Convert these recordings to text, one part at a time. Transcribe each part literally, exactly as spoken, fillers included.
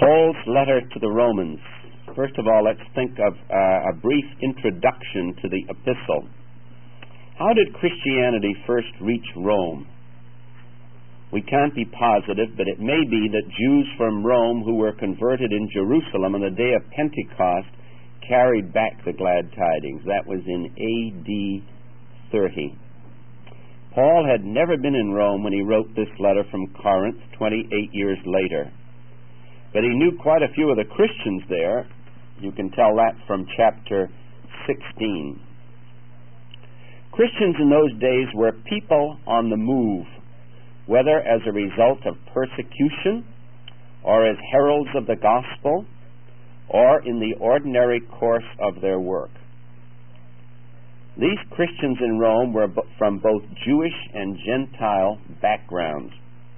Paul's letter to the Romans. First of all, let's think of uh, a brief introduction to the epistle. How did Christianity first reach Rome? We can't be positive, but it may be that Jews from Rome who were converted in Jerusalem on the day of Pentecost carried back the glad tidings. That was in A D thirty. Paul had never been in Rome when he wrote this letter from Corinth twenty-eight years later. But he knew quite a few of the Christians there. You can tell that from chapter sixteen. Christians in those days were people on the move, whether as a result of persecution or as heralds of the gospel or in the ordinary course of their work. These Christians in Rome were from both Jewish and Gentile backgrounds.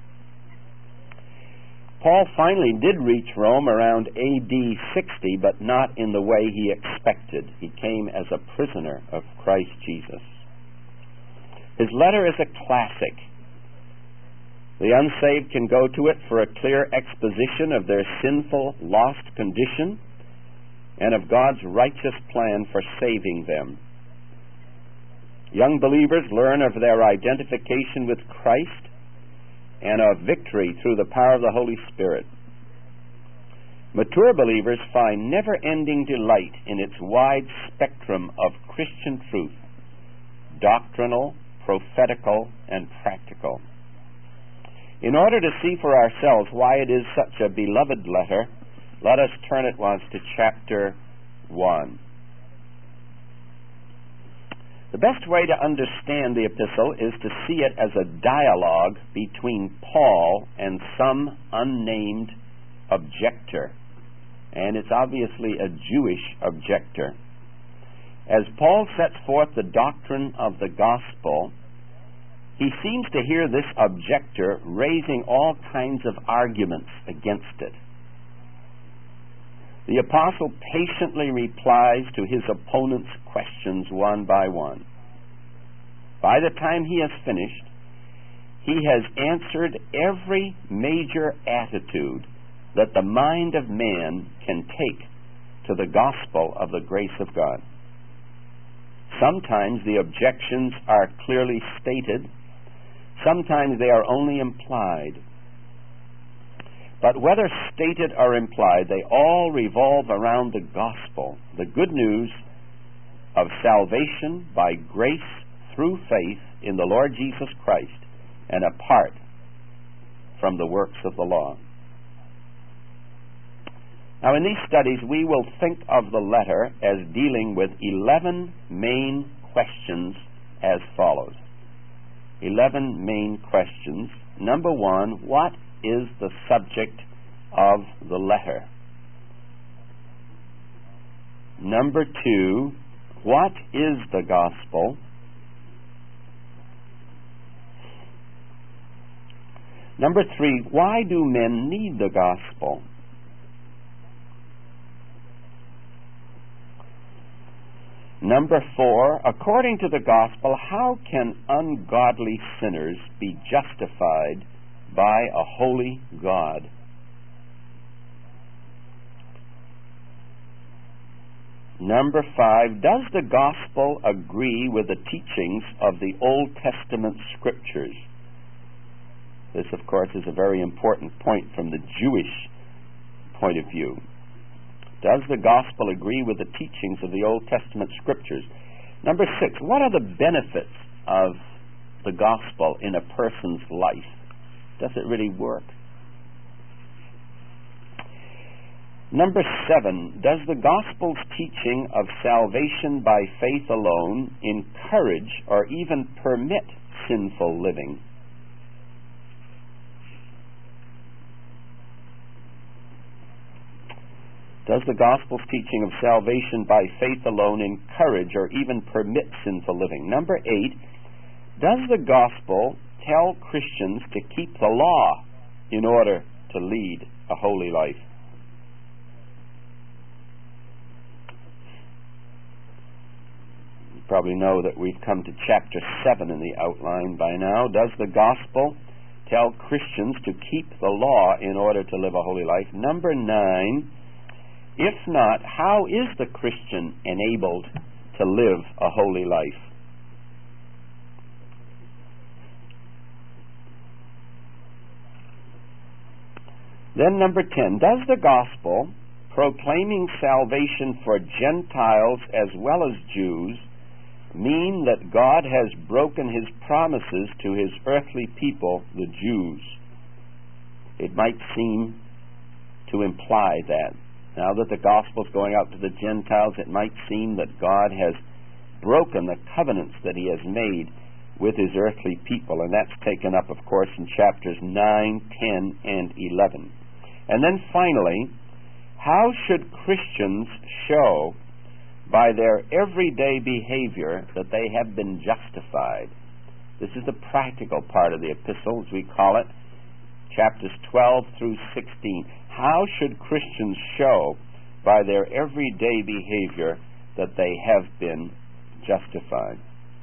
Paul finally did reach Rome around A D sixty, but not in the way he expected. He came as a prisoner of Christ Jesus. His letter is a classic. The unsaved can go to it for a clear exposition of their sinful, lost condition and of God's righteous plan for saving them. Young believers learn of their identification with Christ and of victory through the power of the Holy Spirit. Mature believers find never-ending delight in its wide spectrum of Christian truth, doctrinal, prophetical, and practical. In order to see for ourselves why it is such a beloved letter, let us turn at once to chapter one. The best way to understand the epistle is to see it as a dialogue between Paul and some unnamed objector. And it's obviously a Jewish objector. As Paul sets forth the doctrine of the gospel, he seems to hear this objector raising all kinds of arguments against it. The apostle patiently replies to his opponent's questions one by one. By the time he has finished, he has answered every major attitude that the mind of man can take to the gospel of the grace of God. Sometimes the objections are clearly stated. Sometimes they are only implied. But whether stated or implied, they all revolve around the gospel, the good news of salvation by grace through faith in the Lord Jesus Christ and apart from the works of the law. Now, in these studies, we will think of the letter as dealing with eleven main questions as follows. Eleven main questions. Number one, what is the subject of the letter? Number two, what is the gospel? Number three, why do men need the gospel? Number four, according to the gospel, how can ungodly sinners be justified by a holy God? Number five, does the gospel agree with the teachings of the Old Testament scriptures? This, of course, is a very important point from the Jewish point of view. Does the gospel agree with the teachings of the Old Testament scriptures? Number six, what are the benefits of the gospel in a person's life? Does it really work? Number seven, does the gospel's teaching of salvation by faith alone encourage or even permit sinful living? Does the gospel's teaching of salvation by faith alone encourage or even permit sinful living? Number eight, does the gospel tell Christians to keep the law in order to lead a holy life? probably know that we've come to chapter seven in the outline by now. Does the gospel tell Christians to keep the law in order to live a holy life. Number nine, if not, how is the Christian enabled to live a holy life? Then number ten, does the gospel proclaiming salvation for Gentiles as well as Jews mean that God has broken his promises to his earthly people, the Jews? It might seem to imply that. Now that the gospel is going out to the Gentiles, it might seem that God has broken the covenants that he has made with his earthly people, and that's taken up, of course, in chapters nine, ten, and eleven. And then finally, how should Christians show by their everyday behavior that they have been justified? This is the practical part of the epistle, as we call it, chapters twelve through sixteen. How should Christians show by their everyday behavior that they have been justified?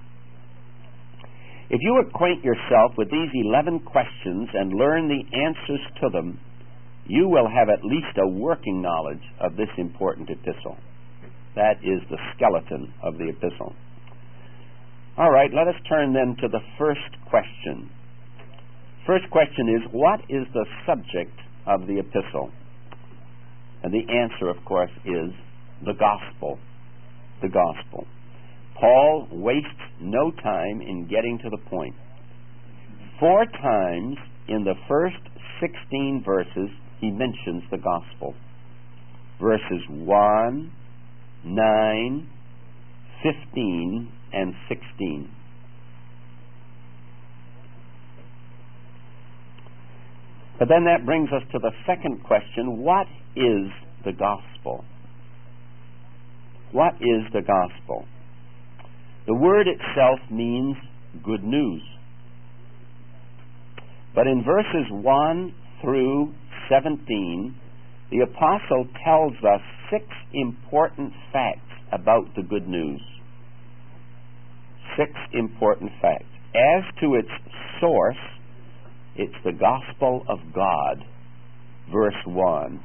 If you acquaint yourself with these eleven questions and learn the answers to them, you will have at least a working knowledge of this important epistle. That is the skeleton of the epistle. All right, let us turn then to the first question. First question is, what is the subject of the epistle? And the answer, of course, is the gospel. The gospel. Paul wastes no time in getting to the point. Four times in the first sixteen verses, he mentions the gospel. Verses one, nine, fifteen, and sixteen. But then that brings us to the second question. What is the gospel? What is the gospel? The word itself means good news. But in verses one through seventeen, the apostle tells us six important facts about the good news. Six important facts. As to its source, it's the gospel of God, verse one.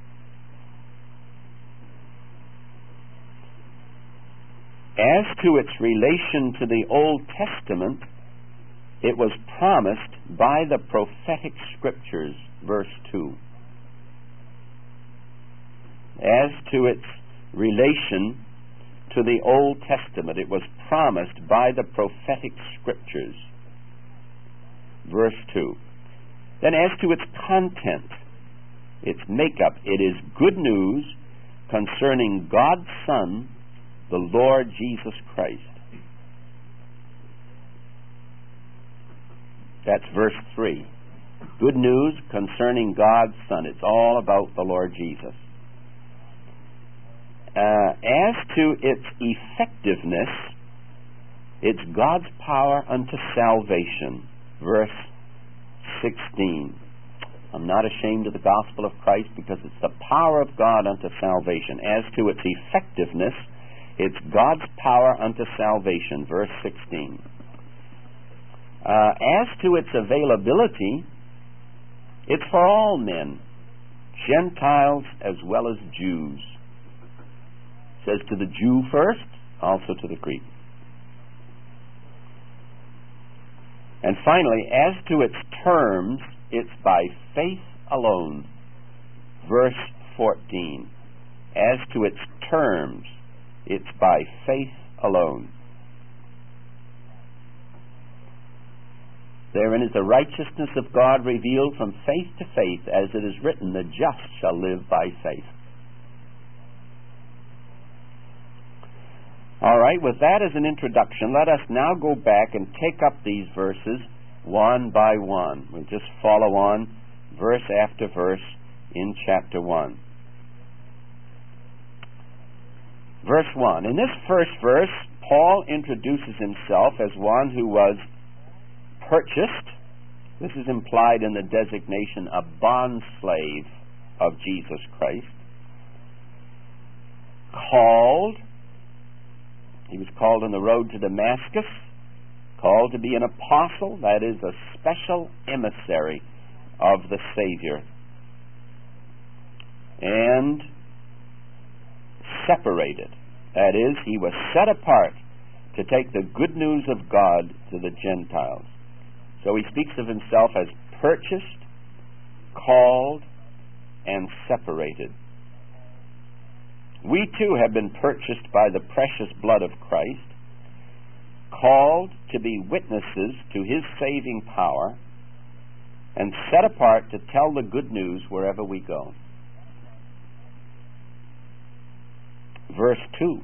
As to its relation to the Old Testament, it was promised by the prophetic scriptures, verse two. As to its relation to the Old Testament, it was promised by the prophetic scriptures, verse two. Then as to its content, its makeup, it is good news concerning God's Son, the Lord Jesus Christ. That's verse three. Good news concerning God's Son. It's all about the Lord Jesus. Uh, as to its effectiveness, it's God's power unto salvation. Verse sixteen. I'm not ashamed of the gospel of Christ because it's the power of God unto salvation. As to its effectiveness, it's God's power unto salvation. Verse sixteen. Uh, as to its availability, it's for all men, Gentiles as well as Jews. It says to the Jew first, also to the Greek. And finally, as to its terms, it's by faith alone. Verse fourteen. As to its terms, it's by faith alone. Therein is the righteousness of God revealed from faith to faith, as it is written, the just shall live by faith. All right, with that as an introduction, let us now go back and take up these verses one by one. We'll just follow on verse after verse in chapter one. Verse one. In this first verse, Paul introduces himself as one who was purchased. This is implied in the designation a bondslave of Jesus Christ. Called. He was called on the road to Damascus, called to be an apostle, that is, a special emissary of the Savior, and separated. That is, he was set apart to take the good news of God to the Gentiles. So he speaks of himself as purchased, called, and separated. We too have been purchased by the precious blood of Christ, called to be witnesses to his saving power, and set apart to tell the good news wherever we go. Verse two.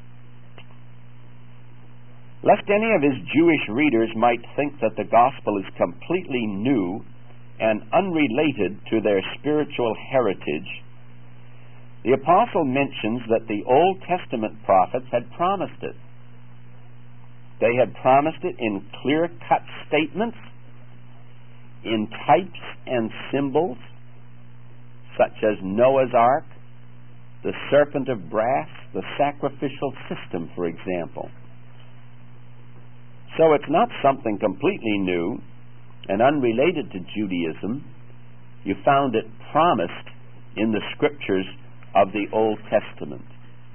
Lest any of his Jewish readers might think that the gospel is completely new and unrelated to their spiritual heritage, the apostle mentions that the Old Testament prophets had promised it. They had promised it in clear-cut statements, in types and symbols, such as Noah's Ark, the serpent of brass, the sacrificial system, for example. So it's not something completely new and unrelated to Judaism. You found it promised in the scriptures of the Old Testament.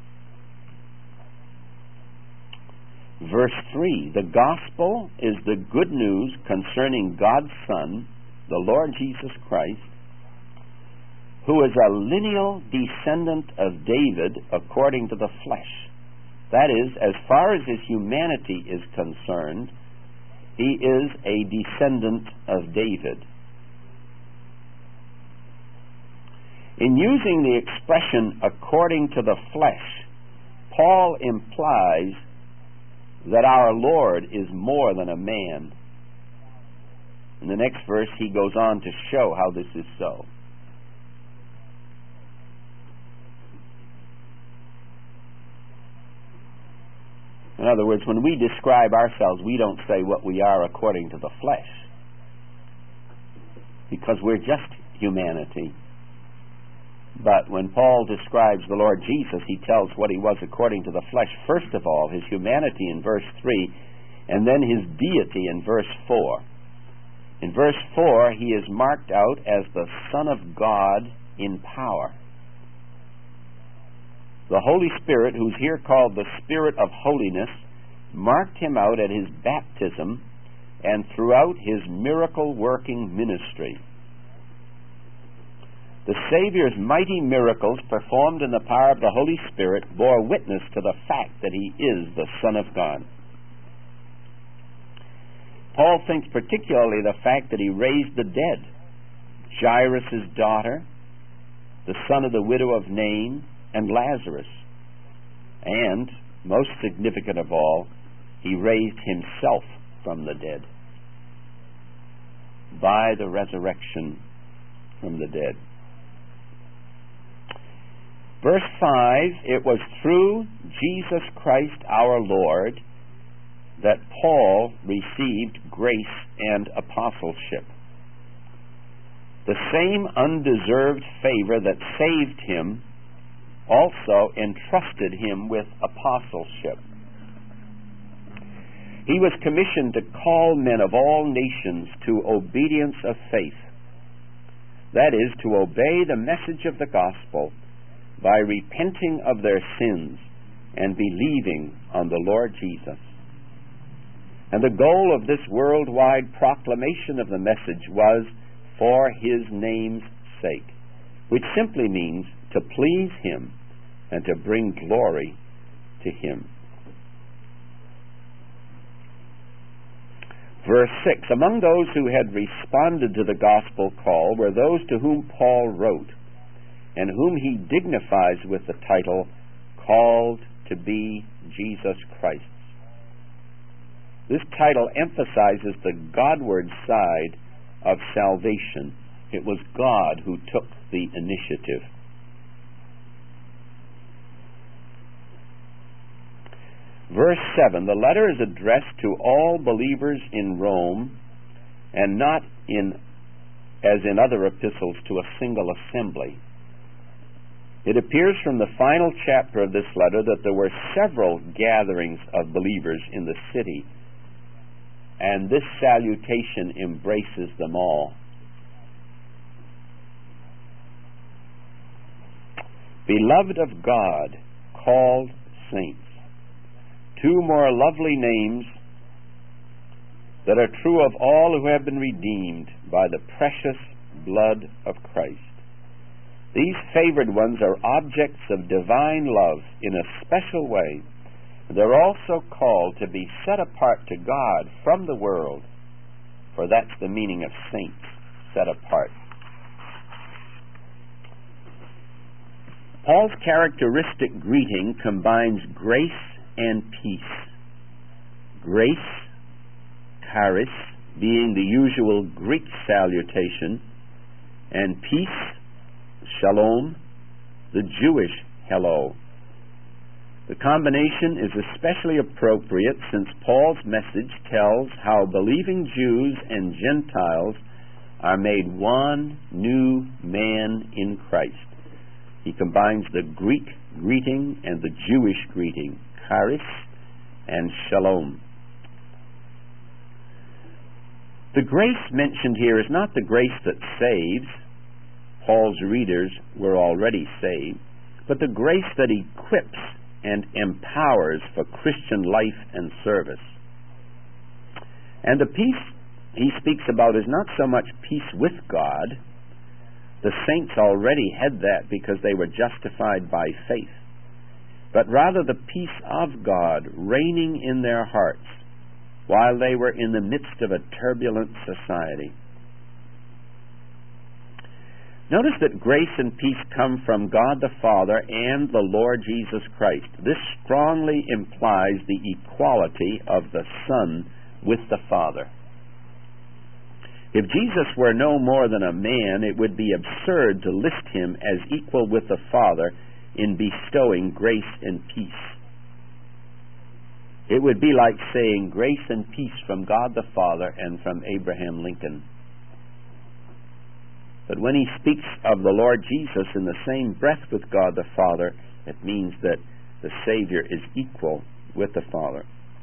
Verse three, the gospel is the good news concerning God's Son, the Lord Jesus Christ, who is a lineal descendant of David according to the flesh. That is, as far as his humanity is concerned, he is a descendant of David. In using the expression according to the flesh, Paul implies that our Lord is more than a man. In the next verse, he goes on to show how this is so. In other words, when we describe ourselves, we don't say what we are according to the flesh, because we're just humanity. But when Paul describes the Lord Jesus, he tells what he was according to the flesh. First of all, his humanity in verse three, and then his deity in verse four. In verse four, he is marked out as the Son of God in power. The Holy Spirit, who's here called the Spirit of Holiness, marked him out at his baptism and throughout his miracle-working ministry. The Savior's mighty miracles performed in the power of the Holy Spirit bore witness to the fact that he is the Son of God. Paul thinks particularly the fact that he raised the dead, Jairus' daughter, the son of the widow of Nain, and Lazarus. And, most significant of all, he raised himself from the dead by the resurrection from the dead. Verse five, it was through Jesus Christ our Lord that Paul received grace and apostleship. The same undeserved favor that saved him also entrusted him with apostleship. He was commissioned to call men of all nations to obedience of faith. That is, to obey the message of the gospel by repenting of their sins and believing on the Lord Jesus. And the goal of this worldwide proclamation of the message was for his name's sake, which simply means to please him and to bring glory to him. Verse six, among those who had responded to the gospel call were those to whom Paul wrote, and whom he dignifies with the title, called to be Jesus Christ. This title emphasizes the Godward side of salvation. It was God who took the initiative. Verse seven, the letter is addressed to all believers in Rome, and not in, as in other epistles, to a single assembly. It appears from the final chapter of this letter that there were several gatherings of believers in the city. and this salutation embraces them all. Beloved of God, called saints. Two more lovely names that are true of all who have been redeemed by the precious blood of Christ. These favored ones are objects of divine love in a special way. They're also called to be set apart to God from the world, for that's the meaning of saints, set apart. Paul's characteristic greeting combines grace and peace. Grace, charis, being the usual Greek salutation, and peace, shalom, the Jewish hello. The combination is especially appropriate since Paul's message tells how believing Jews and Gentiles are made one new man in Christ. He combines the Greek greeting and the Jewish greeting, charis and shalom. The grace mentioned here is not the grace that saves. Paul's readers were already saved, but the grace that equips and empowers for Christian life and service. And the peace he speaks about is not so much peace with God. The saints already had that because they were justified by faith, but rather the peace of God reigning in their hearts while they were in the midst of a turbulent society. Notice that grace and peace come from God the Father and the Lord Jesus Christ. This strongly implies the equality of the Son with the Father. If Jesus were no more than a man, it would be absurd to list him as equal with the Father in bestowing grace and peace. It would be like saying grace and peace from God the Father and from Abraham Lincoln. But when he speaks of the Lord Jesus in the same breath with God the Father, it means that the Savior is equal with the Father.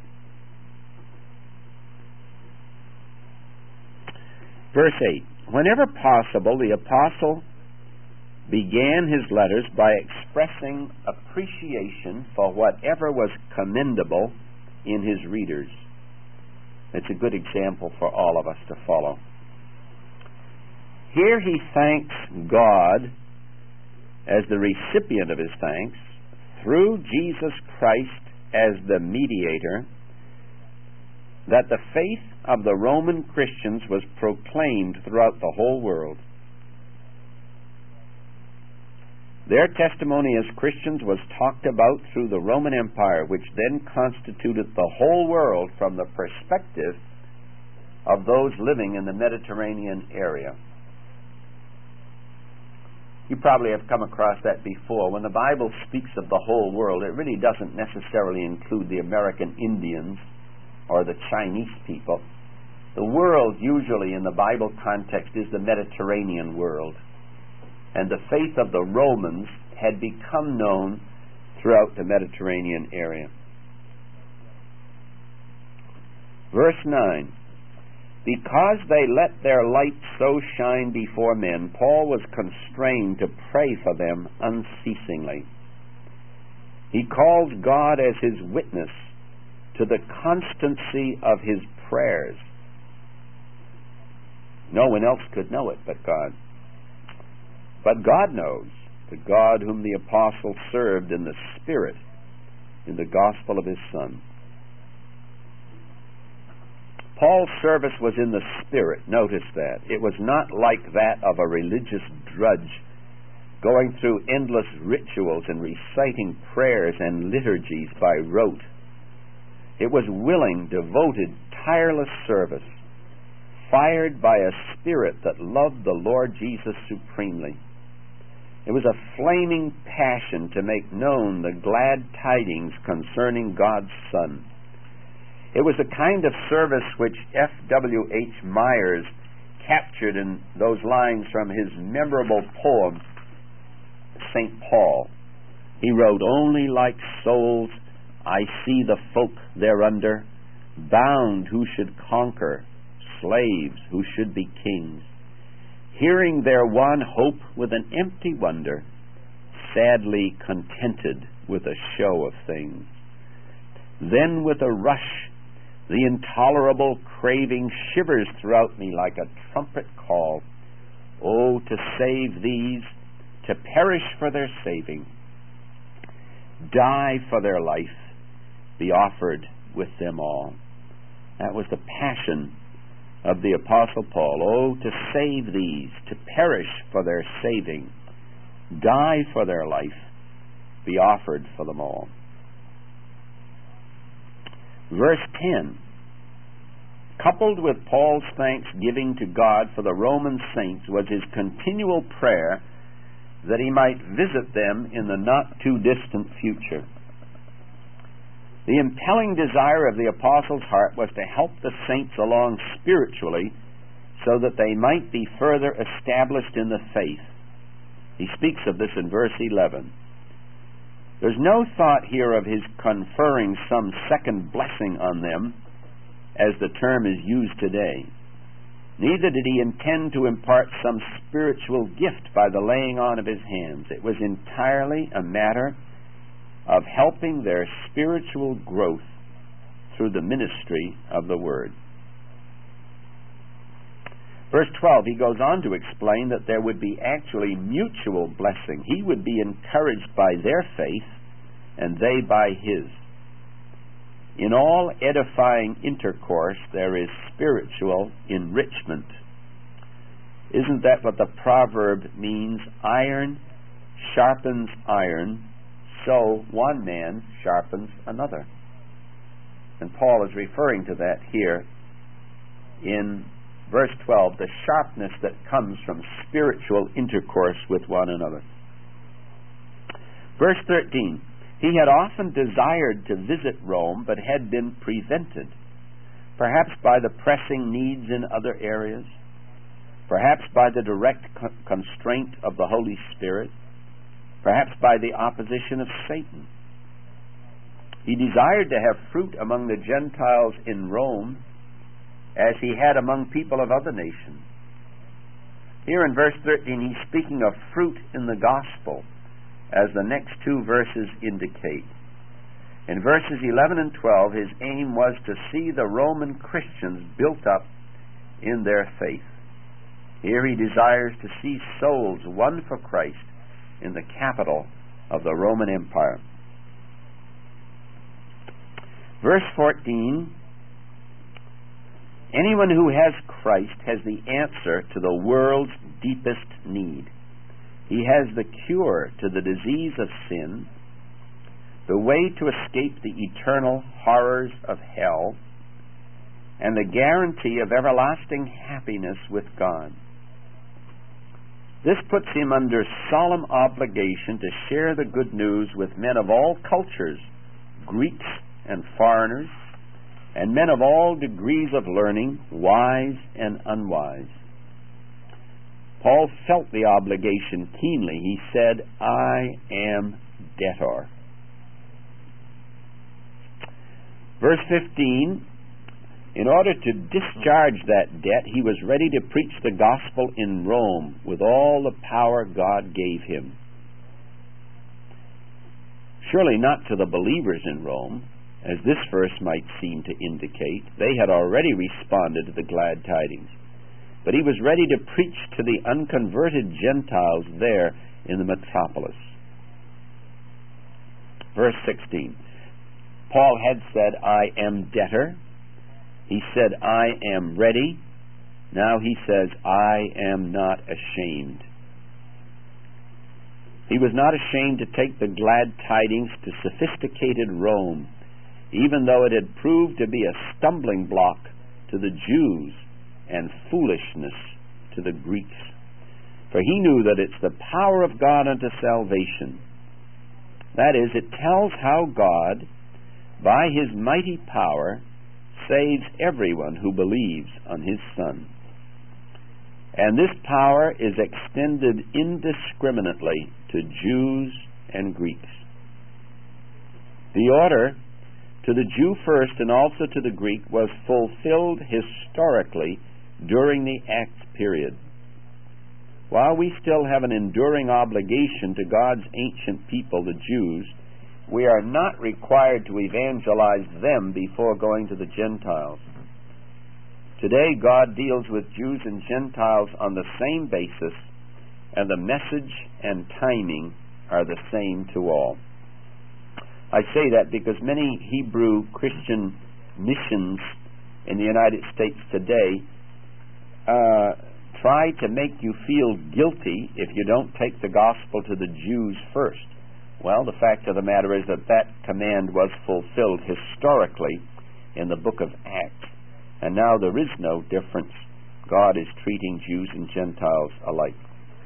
Verse eight. Whenever possible, the apostle began his letters by expressing appreciation for whatever was commendable in his readers. It's a good example for all of us to follow. Here he thanks God as the recipient of his thanks through Jesus Christ as the mediator, that the faith of the Roman Christians was proclaimed throughout the whole world. Their testimony as Christians was talked about through the Roman Empire, which then constituted the whole world from the perspective of those living in the Mediterranean area. You probably have come across that before. When the Bible speaks of the whole world, it really doesn't necessarily include the American Indians or the Chinese people. The world usually in the Bible context is the Mediterranean world. And the faith of the Romans had become known throughout the Mediterranean area. Verse nine. Because they let their light so shine before men, Paul was constrained to pray for them unceasingly. He calls God as his witness to the constancy of his prayers. No one else could know it but God. But God knows, the God whom the apostle served in the Spirit, in the gospel of his Son. Paul's service was in the Spirit. Notice that. It was not like that of a religious drudge, going through endless rituals and reciting prayers and liturgies by rote. It was willing, devoted, tireless service, fired by a spirit that loved the Lord Jesus supremely. It was a flaming passion to make known the glad tidings concerning God's Son. It was the kind of service which F W H Myers captured in those lines from his memorable poem, Saint Paul. He wrote, "Only like souls I see the folk thereunder, bound who should conquer, slaves who should be kings, hearing their one hope with an empty wonder, sadly contented with a show of things. Then with a rush the intolerable craving shivers throughout me like a trumpet call. Oh, to save these, to perish for their saving, die for their life, be offered with them all. That was the passion of the Apostle Paul. Oh, to save these, to perish for their saving, die for their life, be offered for them all. Verse ten, coupled with Paul's thanksgiving to God for the Roman saints was his continual prayer that he might visit them in the not-too-distant future. The impelling desire of the apostle's heart was to help the saints along spiritually so that they might be further established in the faith. He speaks of this in verse eleven. There's no thought here of his conferring some second blessing on them, as the term is used today. Neither did he intend to impart some spiritual gift by the laying on of his hands. It was entirely a matter of helping their spiritual growth through the ministry of the Word. Verse twelve, he goes on to explain that there would be actually mutual blessing. He would be encouraged by their faith, and they by his. In all edifying intercourse, there is spiritual enrichment. Isn't that what the proverb means? Iron sharpens iron, so one man sharpens another. And Paul is referring to that here in verse twelve, the sharpness that comes from spiritual intercourse with one another. Verse thirteen, he had often desired to visit Rome, but had been prevented, perhaps by the pressing needs in other areas, perhaps by the direct co- constraint of the Holy Spirit, perhaps by the opposition of Satan. He desired to have fruit among the Gentiles in Rome as he had among people of other nations. Here in verse thirteen, he's speaking of fruit in the gospel, as the next two verses indicate. In verses eleven and twelve, his aim was to see the Roman Christians built up in their faith. Here he desires to see souls won for Christ in the capital of the Roman Empire. Verse fourteen, anyone who has Christ has the answer to the world's deepest need. He has the cure to the disease of sin, the way to escape the eternal horrors of hell, and the guarantee of everlasting happiness with God. This puts him under solemn obligation to share the good news with men of all cultures, Greeks and foreigners, and men of all degrees of learning, wise and unwise. Paul felt the obligation keenly. He said, I am debtor. Verse fifteen, in order to discharge that debt, he was ready to preach the gospel in Rome with all the power God gave him. Surely not to the believers in Rome, as this verse might seem to indicate. They had already responded to the glad tidings. But he was ready to preach to the unconverted Gentiles there in the metropolis. Verse sixteen, Paul had said, I am debtor. He said, I am ready. Now he says, I am not ashamed. He was not ashamed to take the glad tidings to sophisticated Rome, even though it had proved to be a stumbling block to the Jews and foolishness to the Greeks. For he knew that it's the power of God unto salvation. That is, it tells how God, by his mighty power, saves everyone who believes on his Son. And this power is extended indiscriminately to Jews and Greeks. The order to the Jew first and also to the Greek, was fulfilled historically during the Acts period. While we still have an enduring obligation to God's ancient people, the Jews, we are not required to evangelize them before going to the Gentiles. Today, God deals with Jews and Gentiles on the same basis, and the message and timing are the same to all. I say that because many Hebrew Christian missions in the United States today uh, try to make you feel guilty if you don't take the gospel to the Jews first. Well, the fact of the matter is that that command was fulfilled historically in the book of Acts, and now there is no difference. God is treating Jews and Gentiles alike.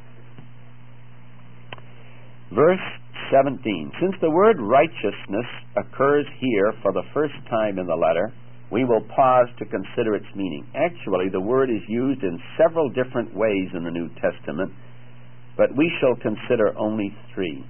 Verse seventeen. Since the word righteousness occurs here for the first time in the letter, we will pause to consider its meaning. Actually, the word is used in several different ways in the New Testament, but we shall consider only three.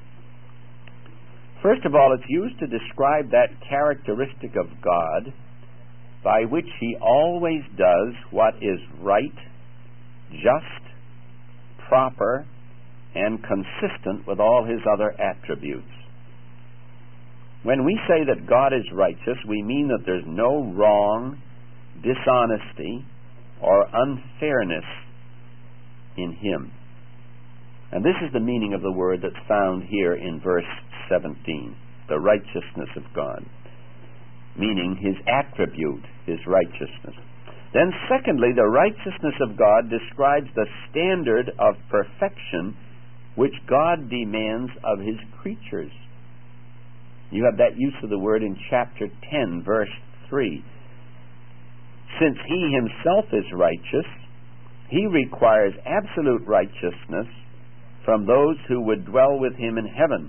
First of all, it's used to describe that characteristic of God by which He always does what is right, just, proper, and consistent with all His other attributes. When we say that God is righteous, we mean that there's no wrong, dishonesty, or unfairness in Him. And this is the meaning of the word that's found here in verse seventeen, the righteousness of God, meaning His attribute, His righteousness. Then secondly, the righteousness of God describes the standard of perfection which God demands of His creatures. You have that use of the word in chapter ten, verse three. Since He Himself is righteous, He requires absolute righteousness from those who would dwell with Him in heaven.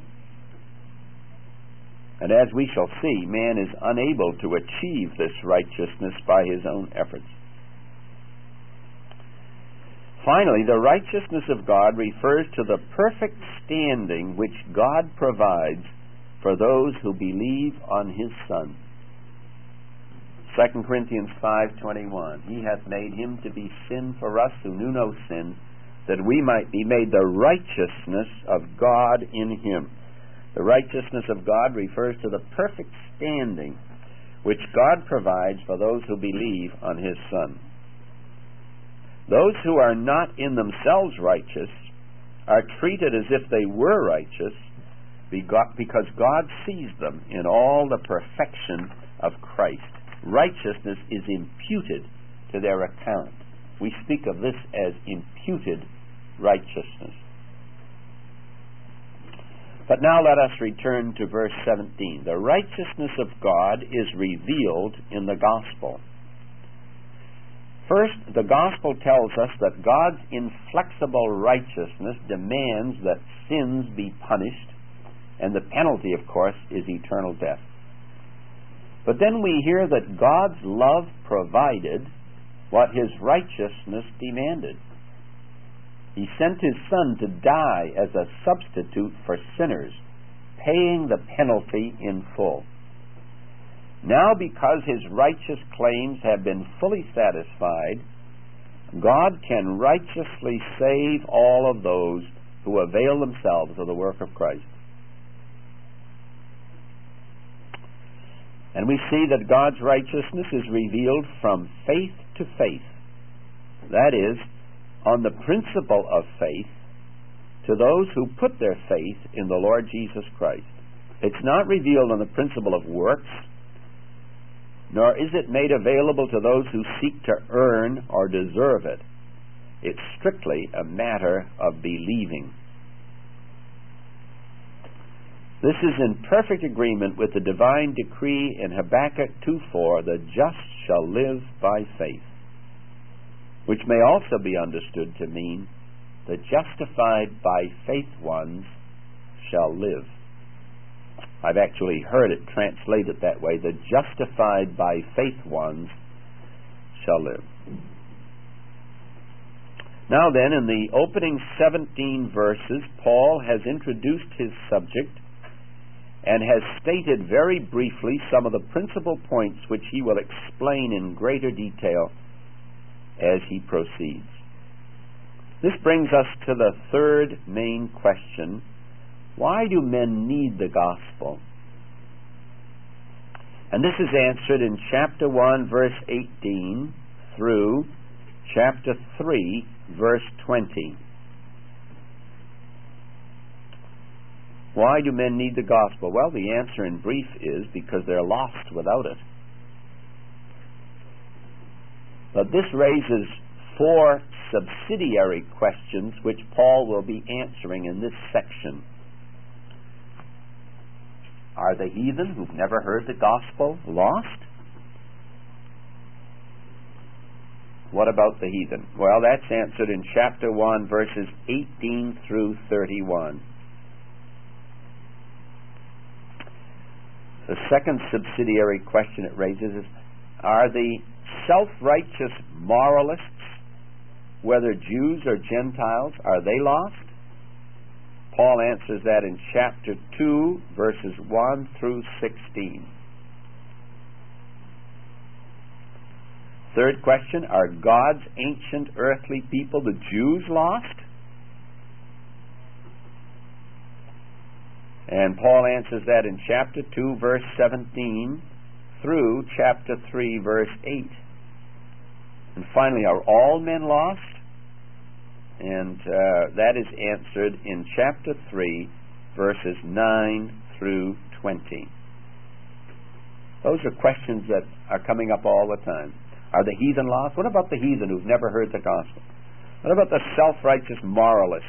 And as we shall see, man is unable to achieve this righteousness by his own efforts. Finally, the righteousness of God refers to the perfect standing which God provides for those who believe on His Son. Second Corinthians five twenty-one, He hath made Him to be sin for us who knew no sin, that we might be made the righteousness of God in Him. The righteousness of God refers to the perfect standing which God provides for those who believe on His Son. Those who are not in themselves righteous are treated as if they were righteous because God sees them in all the perfection of Christ. Righteousness is imputed to their account. We speak of this as imputed righteousness. But now let us return to verse seventeen. The righteousness of God is revealed in the gospel. First, the gospel tells us that God's inflexible righteousness demands that sins be punished, and the penalty, of course, is eternal death. But then we hear that God's love provided what His righteousness demanded. He sent His Son to die as a substitute for sinners, paying the penalty in full. Now, because His righteous claims have been fully satisfied, God can righteously save all of those who avail themselves of the work of Christ. And we see that God's righteousness is revealed from faith to faith. That is, on the principle of faith to those who put their faith in the Lord Jesus Christ. It's not revealed on the principle of works, nor is it made available to those who seek to earn or deserve it. It's strictly a matter of believing. This is in perfect agreement with the divine decree in Habakkuk two four, the just shall live by faith, which may also be understood to mean the justified by faith ones shall live. I've actually heard it translated that way, the justified by faith ones shall live. Now then, in the opening seventeen verses, Paul has introduced his subject and has stated very briefly some of the principal points which he will explain in greater detail as he proceeds. This brings us to the third main question: why do men need the gospel? And this is answered in chapter one, verse eighteen, through chapter three, verse twenty. Why do men need the gospel? Well, the answer in brief is because they're lost without it. But this raises four subsidiary questions which Paul will be answering in this section. Are the heathen who've never heard the gospel lost? What about the heathen? Well, that's answered in chapter one, verses eighteen through thirty-one. The second subsidiary question it raises is, are the self-righteous moralists, whether Jews or Gentiles, are they lost? Paul answers that in chapter two, verses one through sixteen. Third question, are God's ancient earthly people, the Jews, lost? And Paul answers that in chapter two, verse seventeen, through chapter three, verse eight. And finally, are all men lost? And uh, that is answered in chapter three, verses nine through twenty. Those are questions that are coming up all the time. Are the heathen lost? What about the heathen who've never heard the gospel? What about the self-righteous moralists?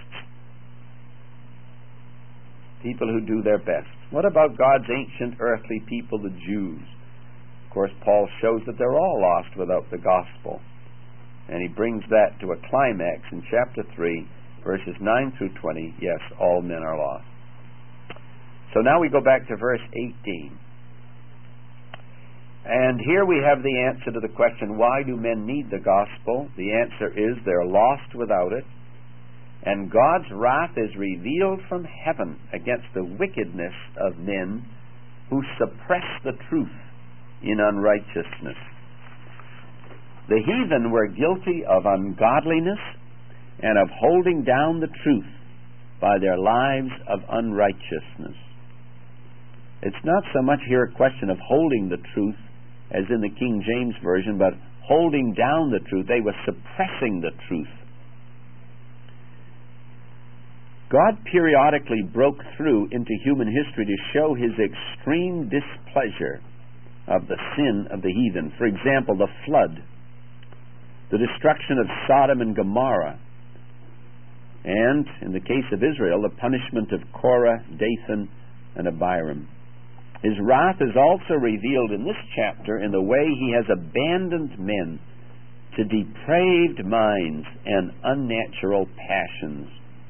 People who do their best. What about God's ancient earthly people, the Jews? Of course, Paul shows that they're all lost without the gospel. And he brings that to a climax in chapter three, verses nine through twenty. Yes, all men are lost. So now we go back to verse eighteen. And here we have the answer to the question, why do men need the gospel? The answer is they're lost without it. And God's wrath is revealed from heaven against the wickedness of men who suppress the truth in unrighteousness. The heathen were guilty of ungodliness and of holding down the truth by their lives of unrighteousness. It's not so much here a question of holding the truth as in the King James Version, but holding down the truth. They were suppressing the truth. God periodically broke through into human history to show his extreme displeasure of the sin of the heathen. For example, the flood, the destruction of Sodom and Gomorrah, and, in the case of Israel, the punishment of Korah, Dathan, and Abiram. His wrath is also revealed in this chapter in the way he has abandoned men to depraved minds and unnatural passions.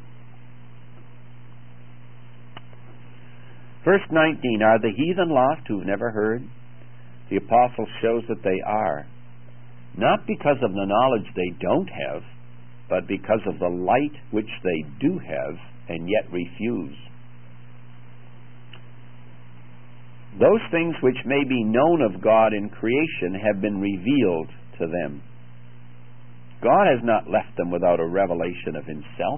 Verse nineteen, are the heathen lost who've never heard? The apostle shows that they are. Not because of the knowledge they don't have, but because of the light which they do have and yet refuse. Those things which may be known of God in creation have been revealed to them. God has not left them without a revelation of himself.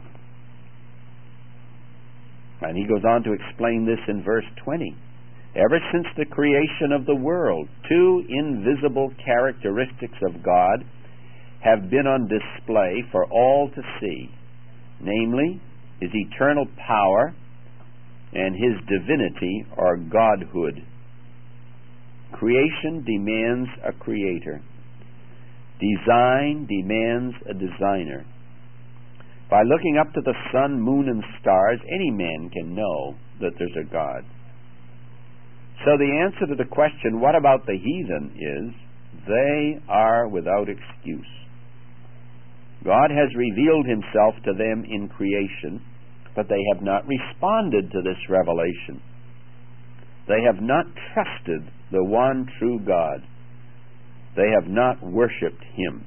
And he goes on to explain this in verse twenty. Ever since the creation of the world, two invisible characteristics of God have been on display for all to see, namely, his eternal power and his divinity or godhood. Creation demands a creator. Design demands a designer. By looking up to the sun, moon, and stars, any man can know that there's a God. So the answer to the question, what about the heathen, is they are without excuse. God has revealed himself to them in creation, but they have not responded to this revelation. They have not trusted the one true God. They have not worshipped him.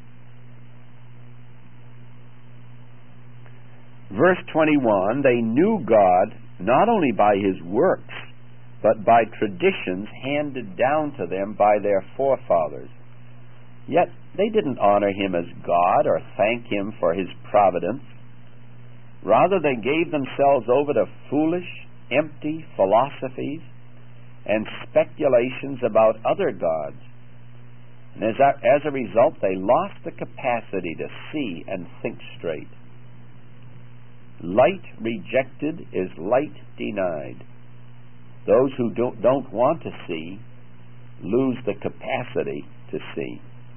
Verse twenty-one, they knew God not only by his works, but by traditions handed down to them by their forefathers. Yet they didn't honor him as God or thank him for his providence. Rather, they gave themselves over to foolish, empty philosophies and speculations about other gods. And as a, as a result, they lost the capacity to see and think straight. Light rejected is light denied. Those who don't, don't want to see lose the capacity to see.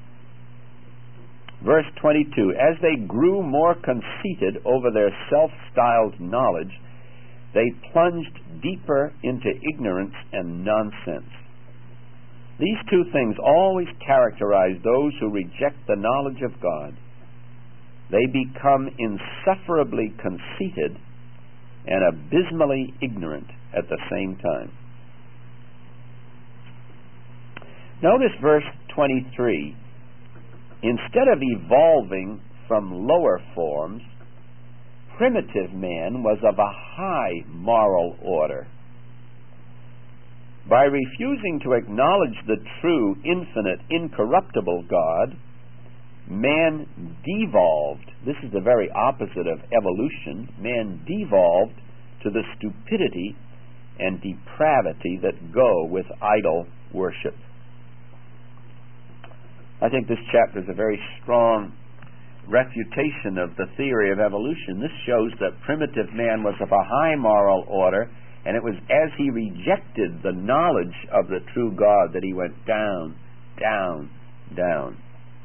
Verse twenty-two, as they grew more conceited over their self-styled knowledge, they plunged deeper into ignorance and nonsense. These two things always characterize those who reject the knowledge of God. They become insufferably conceited and abysmally ignorant at the same time. Notice verse twenty-three. Instead of evolving from lower forms, primitive man was of a high moral order. By refusing to acknowledge the true, infinite, incorruptible God, man devolved. This is the very opposite of evolution. Man devolved to the stupidity and depravity that go with idol worship. I think this chapter is a very strong refutation of the theory of evolution. This shows that primitive man was of a high moral order, and it was as he rejected the knowledge of the true God that he went down, down, down.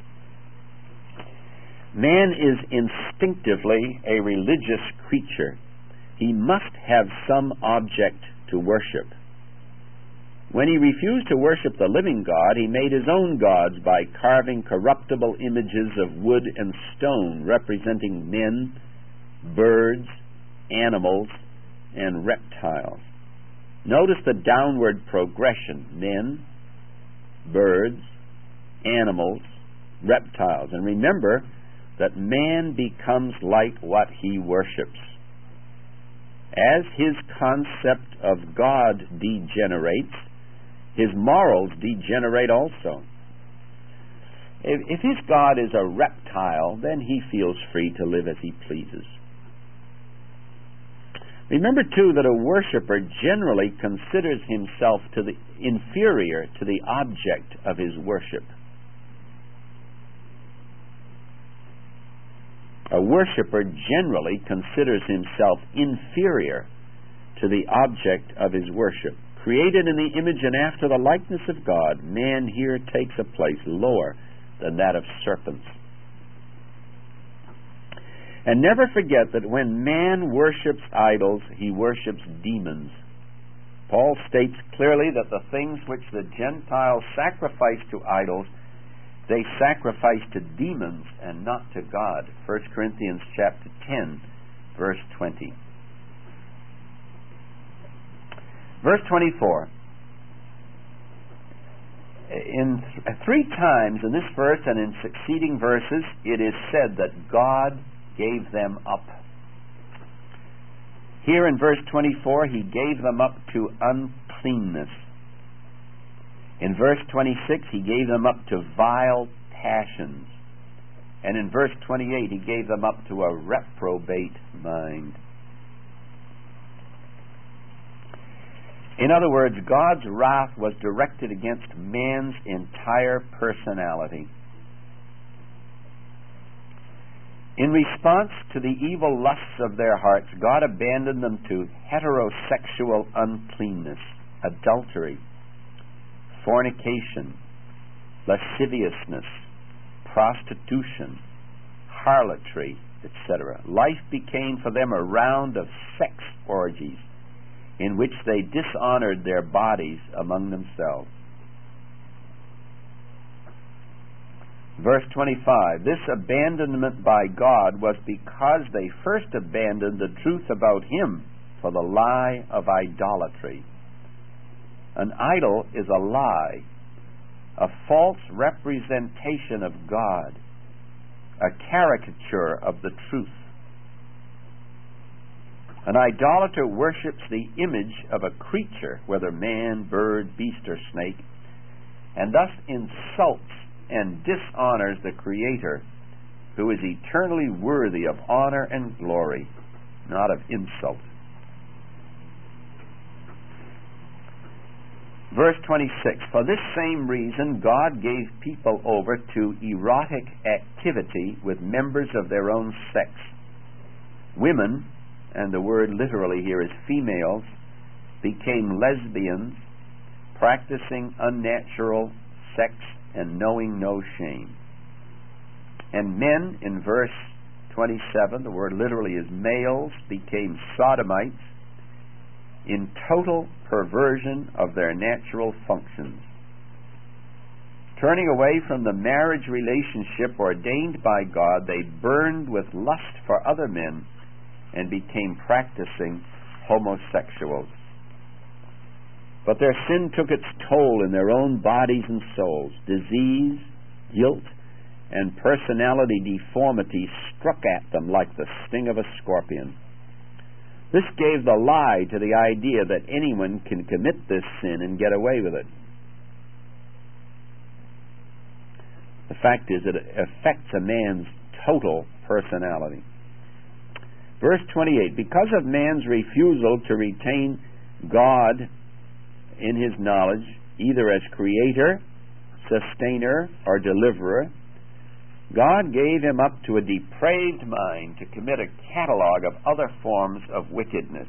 Man is instinctively a religious creature. He must have some object to worship. When he refused to worship the living God, he made his own gods by carving corruptible images of wood and stone representing men, birds, animals, and reptiles. Notice the downward progression: men, birds, animals, reptiles. And remember that man becomes like what he worships. As his concept of God degenerates, his morals degenerate also. If, if his God is a reptile, then he feels free to live as he pleases. Remember, too, that a worshiper generally considers himself to the inferior to the object of his worship. A worshiper generally considers himself inferior to the object of his worship. Created in the image and after the likeness of God, man here takes a place lower than that of serpents. And never forget that when man worships idols, he worships demons. Paul states clearly that the things which the Gentiles sacrifice to idols, they sacrifice to demons and not to God. First Corinthians chapter ten, verse twenty. Verse twenty-four. In th- three times in this verse and in succeeding verses, it is said that God gave them up. Here in verse twenty-four, he gave them up to uncleanness. In verse twenty-six, he gave them up to vile passions. And in verse twenty-eight, he gave them up to a reprobate mind. In other words, God's wrath was directed against man's entire personality. In response to the evil lusts of their hearts, God abandoned them to heterosexual uncleanness, adultery, fornication, lasciviousness, prostitution, harlotry, et cetera. Life became for them a round of sex orgies in which they dishonored their bodies among themselves. Verse twenty-five, this abandonment by God was because they first abandoned the truth about Him for the lie of idolatry. An idol is a lie, a false representation of God, a caricature of the truth. An idolater worships the image of a creature, whether man, bird, beast, or snake, and thus insults and dishonors the Creator, who is eternally worthy of honor and glory, not of insult. Verse twenty-six, for this same reason God gave people over to erotic activity with members of their own sex. Women, and the word literally here is females, became lesbians, practicing unnatural sex and knowing no shame. And men, in verse twenty-seven, the word literally is males, became sodomites, in total perversion of their natural functions. Turning away from the marriage relationship ordained by God, they burned with lust for other men and became practicing homosexuals. But their sin took its toll in their own bodies and souls. Disease, guilt, and personality deformity struck at them like the sting of a scorpion. This gave the lie to the idea that anyone can commit this sin and get away with it. The fact is, it affects a man's total personality. Verse twenty-eight, because of man's refusal to retain God in his knowledge, either as creator, sustainer, or deliverer, God gave him up to a depraved mind to commit a catalog of other forms of wickedness.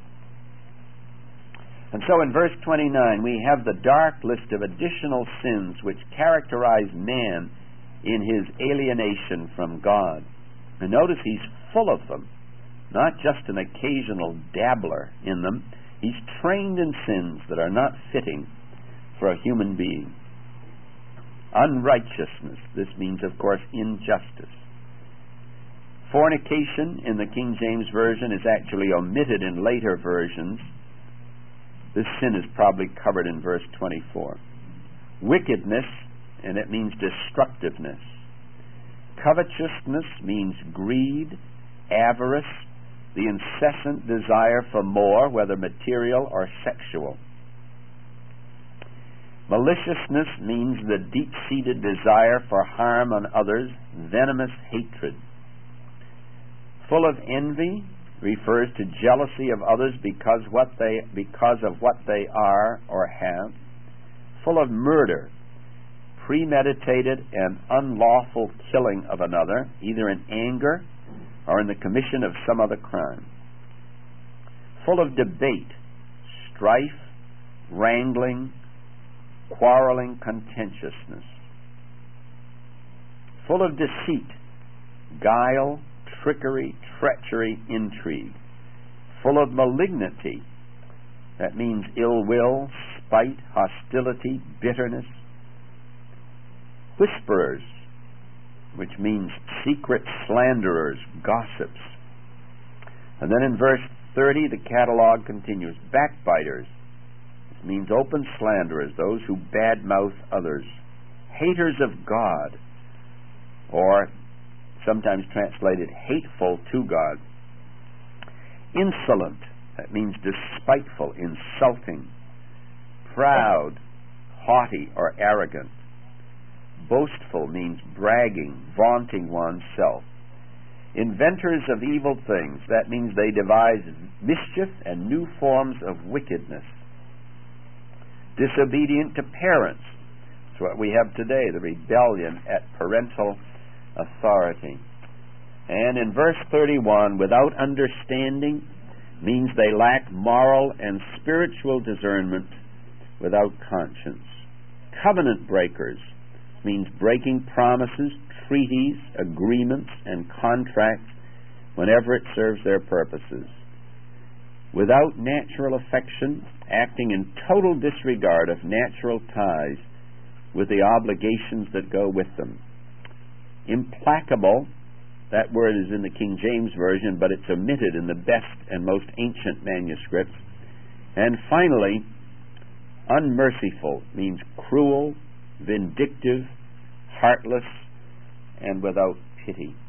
And so in verse twenty-nine, we have the dark list of additional sins which characterize man in his alienation from God. And notice he's full of them, not just an occasional dabbler in them. He's trained in sins that are not fitting for a human being. Unrighteousness. This means, of course, injustice. Fornication in the King James Version is actually omitted in later versions. This sin is probably covered in verse twenty-four. Wickedness, and it means destructiveness. Covetousness means greed, avarice, the incessant desire for more, whether material or sexual. Maliciousness means the deep-seated desire for harm on others, venomous hatred. Full of envy refers to jealousy of others because what they because of what they are or have. Full of murder, premeditated and unlawful killing of another, either in anger or in the commission of some other crime. Full of debate, strife, wrangling, quarreling, contentiousness. Full of deceit, guile, trickery, treachery, intrigue. Full of malignity. That means ill will, spite, hostility, bitterness. Whisperers, which means secret slanderers, gossips. And then in verse thirty, the catalog continues. Backbiters. This means open slanderers, those who badmouth others. Haters of God, or sometimes translated hateful to God. Insolent. That means despiteful, insulting. Proud, haughty, or arrogant. Boastful means bragging, vaunting oneself. Inventors of evil things. That means they devise mischief and new forms of wickedness. Disobedient to parents. That's what we have today, the rebellion at parental authority. And in verse thirty-one, without understanding means they lack moral and spiritual discernment, without conscience. Covenant breakers means breaking promises, treaties, agreements, and contracts whenever it serves their purposes. Without natural affection, acting in total disregard of natural ties with the obligations that go with them. Implacable, that word is in the King James Version, but it's omitted in the best and most ancient manuscripts. And finally, unmerciful means cruel, vindictive, heartless, and without pity.